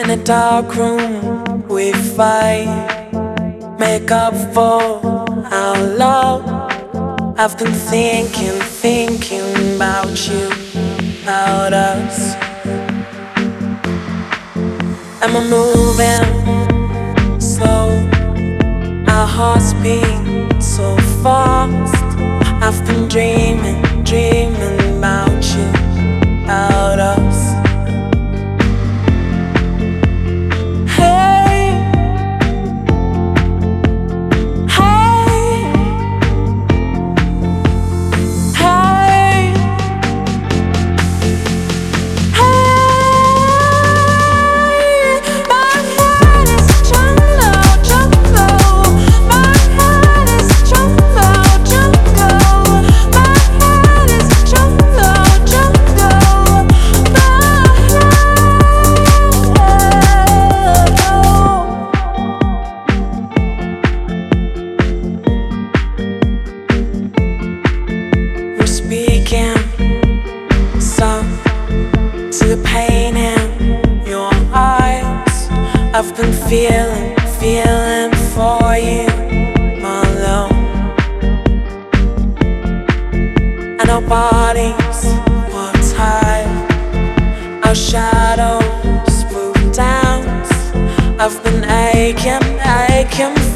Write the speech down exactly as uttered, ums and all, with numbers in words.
In a dark room we fight, make up for our love. I've been thinking, thinking about you, about us. And we're moving slow, our hearts beat so fast. I've been dreaming, dreaming about you, about us. Speaking some to the pain in your eyes. I've been feeling, feeling for you, my love. And our bodies were tied, our shadows moved down. I've been aching, aching